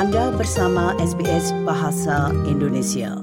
Anda bersama SBS Bahasa Indonesia.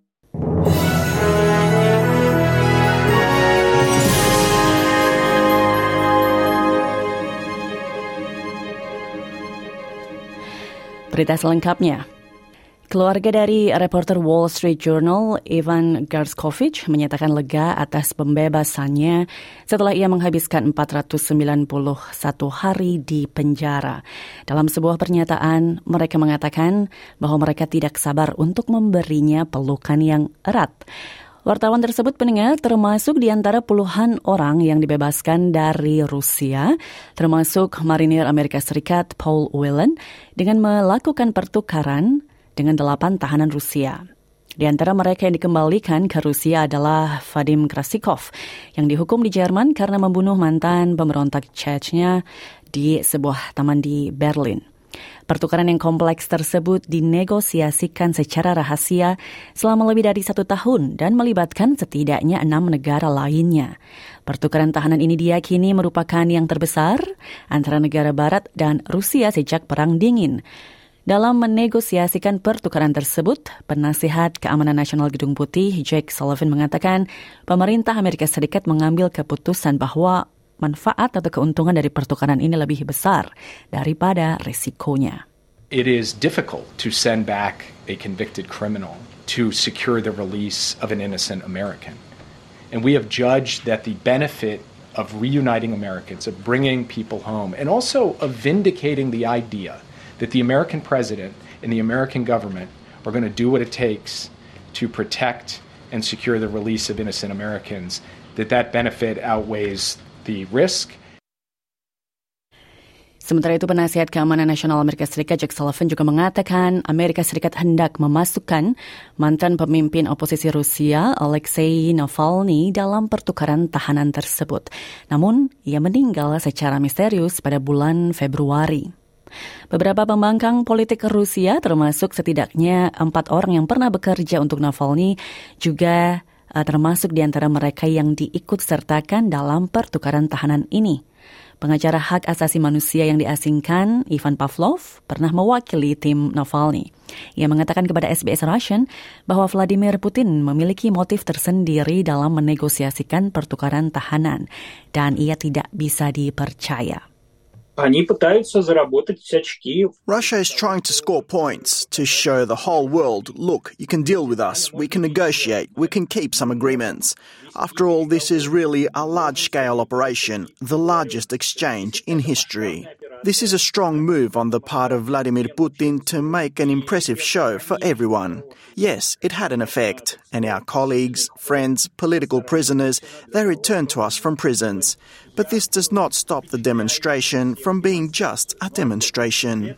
Berita selengkapnya. Keluarga dari reporter Wall Street Journal, Evan Gershkovich, menyatakan lega atas pembebasannya setelah ia menghabiskan 491 hari di penjara. Dalam sebuah pernyataan, mereka mengatakan bahwa mereka tidak sabar untuk memberinya pelukan yang erat. Wartawan tersebut mendengar termasuk di antara puluhan orang yang dibebaskan dari Rusia, termasuk marinir Amerika Serikat Paul Whelan, dengan melakukan pertukaran dengan 8 tahanan Rusia. Di antara mereka yang dikembalikan ke Rusia adalah Vadim Krasikov, yang dihukum di Jerman karena membunuh mantan pemberontak Chechnya di sebuah taman di Berlin. Pertukaran yang kompleks tersebut dinegosiasikan secara rahasia selama lebih dari 1 tahun dan melibatkan setidaknya 6 negara lainnya. Pertukaran tahanan ini diyakini merupakan yang terbesar antara negara barat dan Rusia sejak Perang Dingin. Dalam menegosiasikan pertukaran tersebut, penasihat Keamanan Nasional Gedung Putih Jake Sullivan mengatakan pemerintah Amerika Serikat mengambil keputusan bahwa manfaat atau keuntungan dari pertukaran ini lebih besar daripada risikonya. It is difficult to send back a convicted criminal to secure the release of an innocent American. And we have judged that the benefit of reuniting Americans, of bringing people home, and also of vindicating the idea that the American president and the American government are going to do what it takes to protect and secure the release of innocent Americans, that benefit outweighs the risk. Sementara itu, penasihat Keamanan Nasional Amerika Serikat Jake Sullivan juga mengatakan Amerika Serikat hendak memasukkan mantan pemimpin oposisi Rusia Alexei Navalny dalam pertukaran tahanan tersebut. Namun, ia meninggal secara misterius pada bulan Februari. Beberapa pembangkang politik Rusia, termasuk setidaknya 4 orang yang pernah bekerja untuk Navalny, juga termasuk di antara mereka yang diikutsertakan dalam pertukaran tahanan ini. Pengacara hak asasi manusia yang diasingkan, Ivan Pavlov, pernah mewakili tim Navalny. Ia mengatakan kepada SBS Russian bahwa Vladimir Putin memiliki motif tersendiri dalam menegosiasikan pertukaran tahanan, dan ia tidak bisa dipercaya. Russia is trying to score points to show the whole world, look, you can deal with us, we can negotiate, we can keep some agreements. After all, this is really a large-scale operation, the largest exchange in history. This is a strong move on the part of Vladimir Putin to make an impressive show for everyone. Yes, it had an effect, and our colleagues, friends, political prisoners, they returned to us from prisons. But this does not stop the demonstration from being just a demonstration.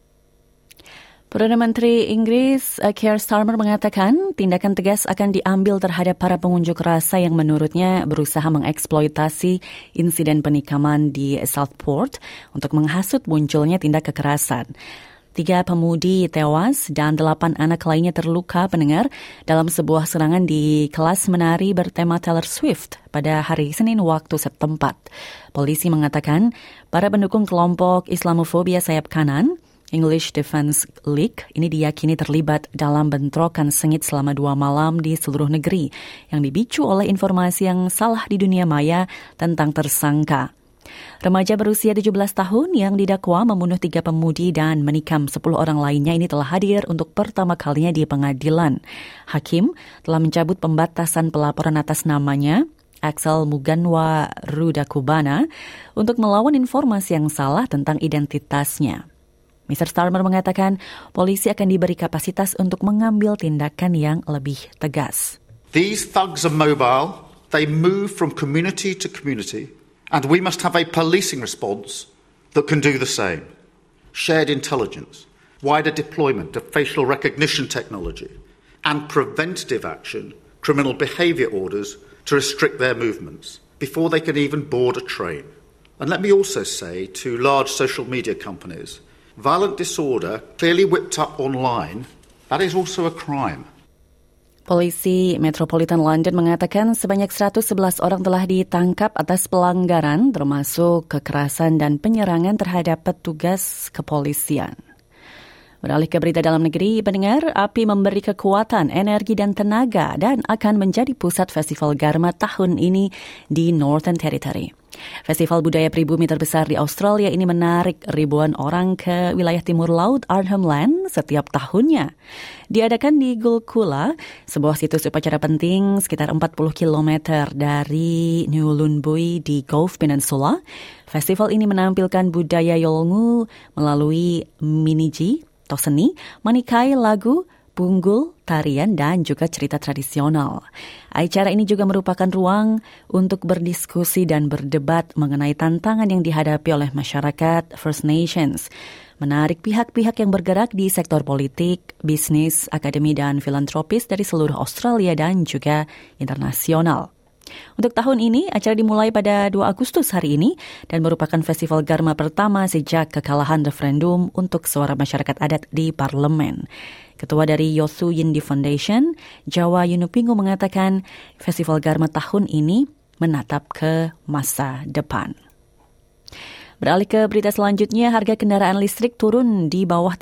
Perdana Menteri Inggris Keir Starmer mengatakan tindakan tegas akan diambil terhadap para pengunjuk rasa yang menurutnya berusaha mengeksploitasi insiden penikaman di Southport untuk menghasut munculnya tindak kekerasan. 3 pemudi tewas dan 8 anak lainnya terluka pendengar dalam sebuah serangan di kelas menari bertema Taylor Swift pada hari Senin waktu setempat. Polisi mengatakan para pendukung kelompok Islamofobia sayap kanan English Defense League ini diyakini terlibat dalam bentrokan sengit selama 2 malam di seluruh negeri yang dipicu oleh informasi yang salah di dunia maya tentang tersangka. Remaja berusia 17 tahun yang didakwa membunuh 3 pemudi dan menikam 10 orang lainnya ini telah hadir untuk pertama kalinya di pengadilan. Hakim telah mencabut pembatasan pelaporan atas namanya, Axel Muganwa Rudakubana, untuk melawan informasi yang salah tentang identitasnya. Mr. Starmer mengatakan polisi akan diberi kapasitas untuk mengambil tindakan yang lebih tegas. These thugs are mobile, they move from community to community, and we must have a policing response that can do the same. Shared intelligence, wider deployment of facial recognition technology, and preventative action, criminal behaviour orders to restrict their movements before they can even board a train. And let me also say to large social media companies, violent disorder clearly whipped up online, that is also a crime. Polisi Metropolitan London mengatakan sebanyak 111 orang telah ditangkap atas pelanggaran termasuk kekerasan dan penyerangan terhadap petugas kepolisian. Beralih ke berita dalam negeri, pendengar, api memberi kekuatan, energi dan tenaga dan akan menjadi pusat Festival Garma tahun ini di Northern Territory. Festival budaya pribumi terbesar di Australia ini menarik ribuan orang ke wilayah timur laut Arnhem Land setiap tahunnya. Diadakan di Gulkula, sebuah situs upacara penting sekitar 40 km dari New Lunbui di Gulf Peninsula. Festival ini menampilkan budaya Yolngu melalui miniji, atau seni, manikai, lagu, punggul, tarian, dan juga cerita tradisional. Acara ini juga merupakan ruang untuk berdiskusi dan berdebat mengenai tantangan yang dihadapi oleh masyarakat First Nations, menarik pihak-pihak yang bergerak di sektor politik, bisnis, akademi, dan filantropis dari seluruh Australia dan juga internasional. Untuk tahun ini, acara dimulai pada 2 Agustus hari ini dan merupakan festival Garma pertama sejak kekalahan referendum untuk suara masyarakat adat di parlemen. Ketua dari Yosu Yindi Foundation, Jawa Yunupingu mengatakan festival Garma tahun ini menatap ke masa depan. Beralih ke berita selanjutnya, harga kendaraan listrik turun di bawah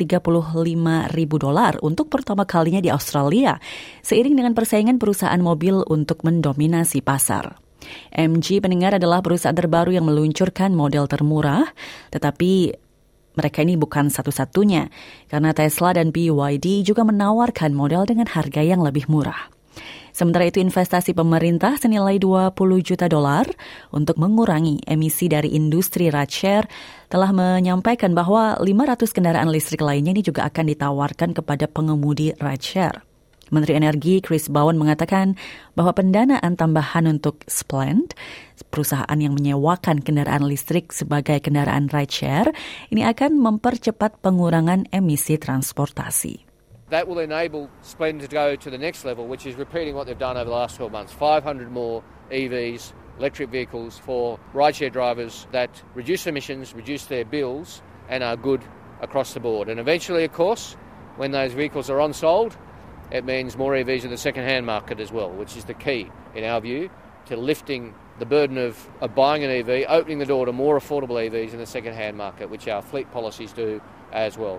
$35,000 untuk pertama kalinya di Australia, seiring dengan persaingan perusahaan mobil untuk mendominasi pasar. MG pendengar adalah perusahaan terbaru yang meluncurkan model termurah, tetapi mereka ini bukan satu-satunya, karena Tesla dan BYD juga menawarkan model dengan harga yang lebih murah. Sementara itu investasi pemerintah senilai $20 juta untuk mengurangi emisi dari industri rideshare telah menyampaikan bahwa 500 kendaraan listrik lainnya ini juga akan ditawarkan kepada pengemudi rideshare. Menteri Energi Chris Bowen mengatakan bahwa pendanaan tambahan untuk Splend, perusahaan yang menyewakan kendaraan listrik sebagai kendaraan rideshare, ini akan mempercepat pengurangan emisi transportasi. That will enable Splend to go to the next level, which is repeating what they've done over the last 12 months. 500 more EVs, electric vehicles for rideshare drivers that reduce emissions, reduce their bills, and are good across the board. And eventually, of course, when those vehicles are on-sold, it means more EVs in the second-hand market as well, which is the key, in our view, to lifting the burden of buying an EV, opening the door to more affordable EVs in the second-hand market, which our fleet policies do as well.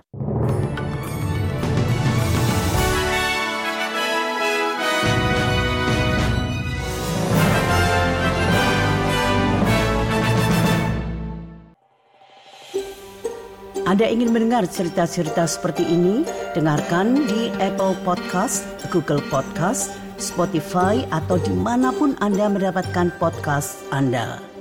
Anda ingin mendengar cerita-cerita seperti ini? Dengarkan di Apple Podcast, Google Podcast, Spotify, atau dimanapun Anda mendapatkan podcast Anda.